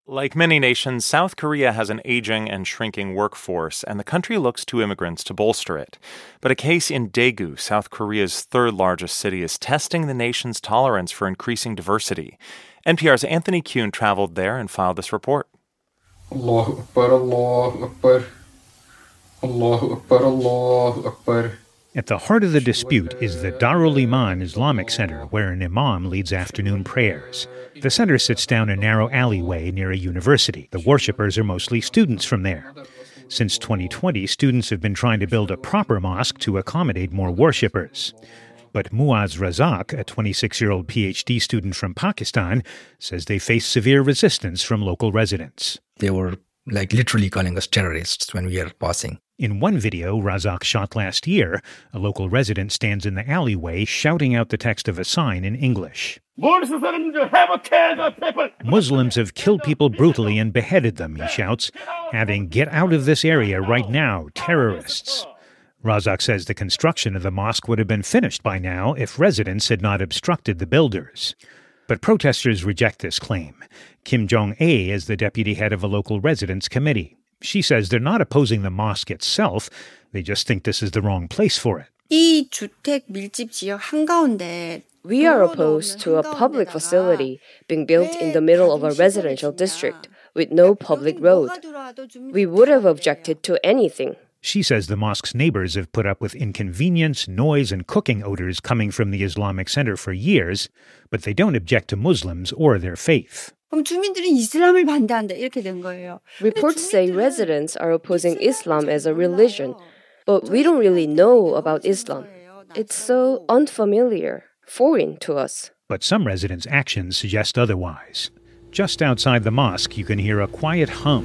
Like many nations, South Korea has an aging and shrinking workforce, and the country looks to immigrants to bolster it. But a case in Daegu, South Korea's third largest city, is testing the nation's tolerance for increasing diversity. NPR's Anthony Kuhn traveled there and filed this report. Allahu Akbar, Allahu Akbar, Allahu Akbar, Allahu Akbar. At the heart of the dispute is the Darul Iman Islamic Center, where an imam leads afternoon prayers. The center sits down a narrow alleyway near a university. The worshippers are mostly students from there. Since 2020, students have been trying to build a proper mosque to accommodate more worshippers. But Muaz Razak, a 26-year-old PhD student from Pakistan, says they face severe resistance from local residents. They were literally calling us terrorists when we are passing. In one video Razak shot last year, a local resident stands in the alleyway shouting out the text of a sign in English. Muslims have killed people brutally and beheaded them, he shouts, adding, "Get out of this area right now, terrorists." Razak says the construction of the mosque would have been finished by now if residents had not obstructed the builders. But protesters reject this claim. Kim Jong-ae is the deputy head of a local residents committee. She says they're not opposing the mosque itself, they just think this is the wrong place for it. We are opposed to a public facility being built in the middle of a residential district with no public road. We would have objected to anything. She says the mosque's neighbors have put up with inconvenience, noise, and cooking odors coming from the Islamic Center for years, but they don't object to Muslims or their faith. Reports say residents are opposing Islam as a religion, but we don't really know about Islam. It's so unfamiliar, foreign to us. But some residents' actions suggest otherwise. Just outside the mosque, you can hear a quiet hum.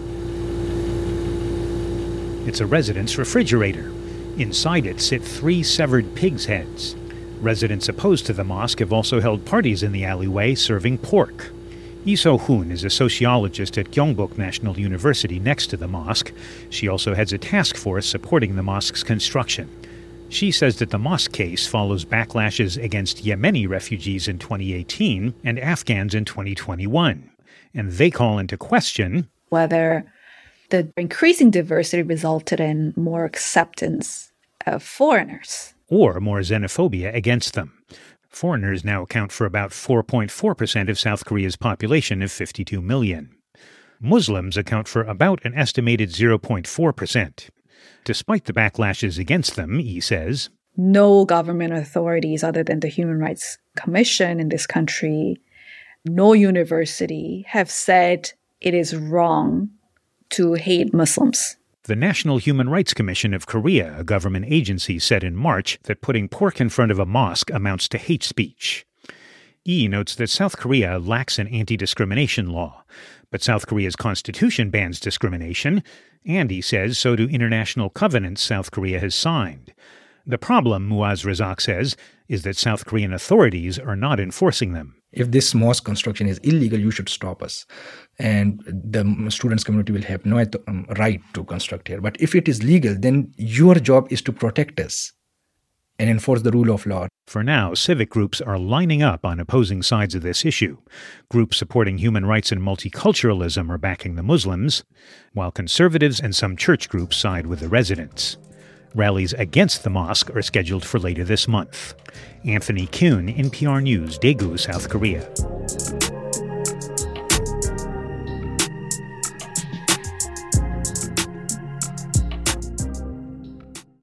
It's a resident's refrigerator. Inside it sit 3 severed pigs' heads. Residents opposed to the mosque have also held parties in the alleyway serving pork. Lee So-hoon is a sociologist at Gyeongbok National University next to the mosque. She also heads a task force supporting the mosque's construction. She says that the mosque case follows backlashes against Yemeni refugees in 2018 and Afghans in 2021. And they call into question whether the increasing diversity resulted in more acceptance of foreigners or more xenophobia against them. Foreigners now account for about 4.4% of South Korea's population of 52 million. Muslims account for about an estimated 0.4%. Despite the backlashes against them, he says, no government authorities other than the Human Rights Commission in this country, no university have said it is wrong to hate Muslims. The National Human Rights Commission of Korea, a government agency, said in March that putting pork in front of a mosque amounts to hate speech. Yi notes that South Korea lacks an anti-discrimination law, but South Korea's constitution bans discrimination, and he says so do international covenants South Korea has signed. The problem, Muaz Razak says, is that South Korean authorities are not enforcing them. If this mosque construction is illegal, you should stop us. And the students' community will have no right to construct here. But if it is legal, then your job is to protect us and enforce the rule of law. For now, civic groups are lining up on opposing sides of this issue. Groups supporting human rights and multiculturalism are backing the Muslims, while conservatives and some church groups side with the residents. Rallies against the mosque are scheduled for later this month. Anthony Kuhn, NPR News, Daegu, South Korea.